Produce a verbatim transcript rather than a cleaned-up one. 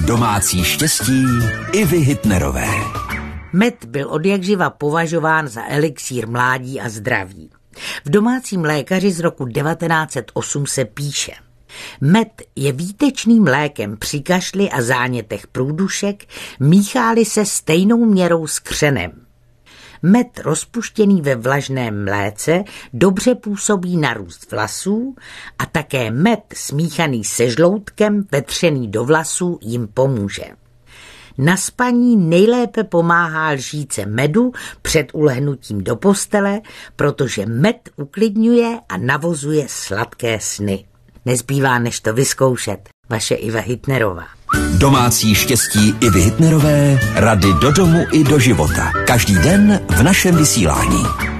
Domácí štěstí Ivy Hitnerové. Med byl odjakživa považován za elixír mládí a zdraví. V Domácím lékaři z roku devatenáct set osm se píše: med je výtečným lékem při kašli a zánětech průdušek, míchá-li se stejnou měrou s křenem. Med rozpuštěný ve vlažném mléce dobře působí na růst vlasů a také med smíchaný se žloutkem vetřený do vlasů jim pomůže. Na spaní nejlépe pomáhá lžíce medu před ulehnutím do postele, protože med uklidňuje a navozuje sladké sny. Nezbývá než to vyzkoušet. Vaše Iva Hitnerová. Domácí štěstí Ivy Hitnerové, rady do domu i do života. Každý den v našem vysílání.